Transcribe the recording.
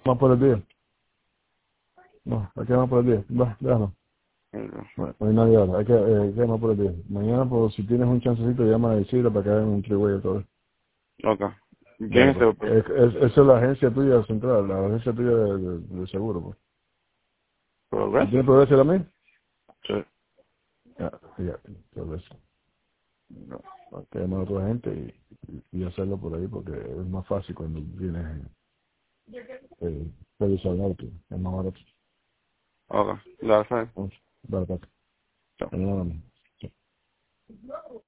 Más por el día. No, hay que más por el día. Va, déjalo. Ok. No hay nadie ahora. Hay que más por el día. Mañana, pues, si tienes un chancecito, llama a decirle para que hagan un triway otra vez. Ok. ¿Quién Dale, es pues. ese? Pues? Esa es la agencia tuya central, la agencia tuya de seguro, pues. ¿Tú tienes Progressive. progreso también? Sí. Ya, ya, progreso. No, hay que llamar a otra gente y hacerlo por ahí porque es más fácil cuando vienes revisar el auto. Es más barato. Ok. Gracias. Vale, pues. Chao. Mañana vamos.